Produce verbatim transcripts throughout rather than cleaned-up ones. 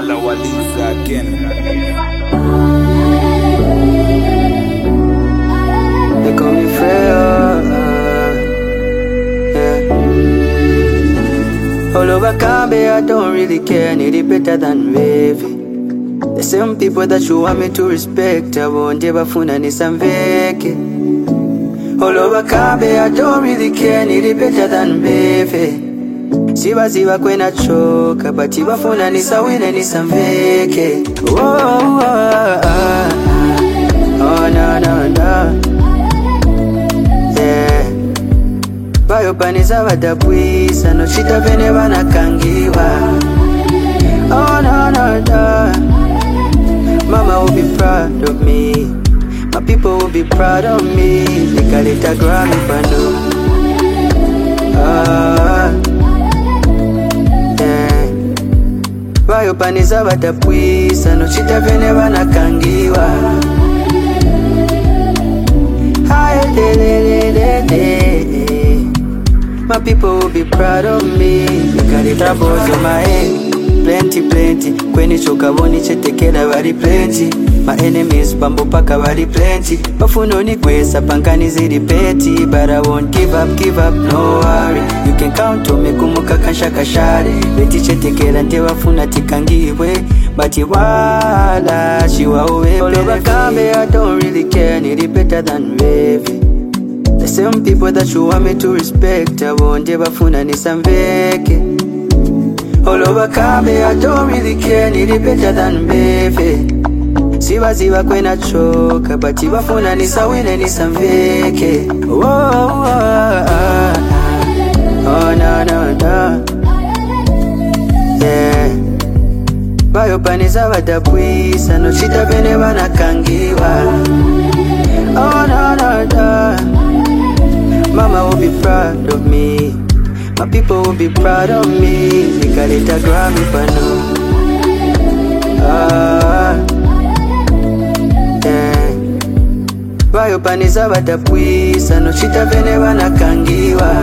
Mwala waliza again. They call me Freya, yeah. All over Kambe, I don't really care, need it better than Wavy. The same people that you want me to respect, I won't ever funa ni samveke. All over Kambe, I don't really care, need it better than Wavy. Siva ziva kwena choka, but iba funa ni sawine ni samveke. Oh, oh, oh, oh, oh, no, no, no. Bayo paniza wadabwisa, no shita vene wanakangiwa. Oh no no no. Mama will be proud of me, my people will be proud of me. Nikaleta Grammy pano. Ah, yeah. Bayo paniza wadabwisa, no shita vene wanakangiwa. Hi de de de de. My people will be proud of me. Nikaleta boys on my head. Plenty, plenty. Kweni choka boni chetekela bari plenty. My enemies bambo paka bari plenty. Bafuno ni kwesa pankani ziri peti. But I won't give up, give up, no worry. You can count on me kumuka kanshaka share. Beti chetekela nte wafuna tikangiwe. But wala shiwa uwe. All over Kambe, I don't really care. Need it better than Wavy. The same people that you want me to respect, I won't ever funa ni samveke. All over Kambe, I don't really care, need it better than Wavy. Siva ziva kwena choka, but iba funa ni sawine ni samveke. Oh, oh, oh, oh, oh, no, no, no. Yeah. Bayo paniza wadabwisa, no shita vene wanakangiwa. Oh, no, no, no. Mama will be proud of me, my people will be proud of me. Nikaleta Grammy pano. Ah, yeah. Bayo paniza wadabwisa, no shita vene wanakangiwa.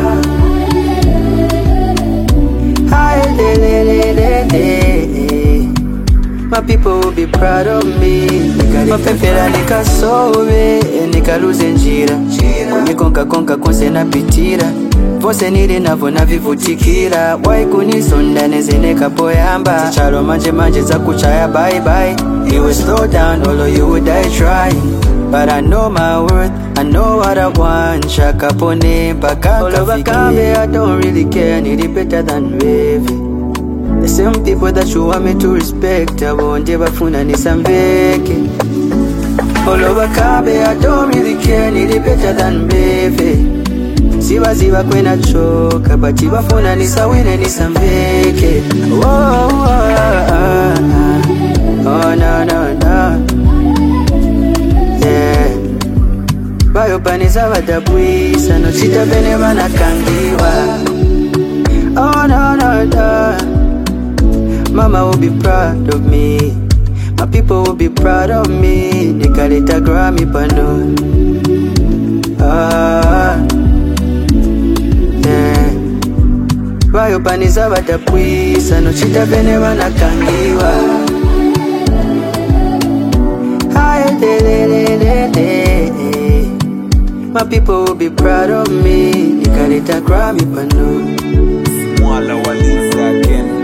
Hi de de de de de. My people will be proud of me. Mapepera nikasowe, nikaluze njira. Kwenye konka konka konse napitira. Vose niri navo navivutikira. Wai kunisonda nezene kapoyamba. Ticharo manje manje za kuchaya bye bye. You will slow down, although you would die trying. But I know my worth, I know what I want. Shaka pone mpaka all over Kambe, I don't really care. Need it better than Wavy. The same people that you want me to respect, I won't ever funa ni samveke. All over Kambe, I don't really care, need it better than Wavy. Siva ziva kwena choka, but iba funa ni sawine ni samveke. Oh, oh, oh, oh, oh, no, no, no. Yeah. Bayo paniza wadabwisa, no shita vene wanakangiwa. Oh, no, no, no. Mama will be proud of me, my people will be proud of me. Nikaleta Grammy pano. Ah, yeah. Bayo paniza wadabwisa, no shita vene wanakangiwa. Hi de de de de de. My people will be proud of me. Nikaleta Grammy pano. Mwala waliza again.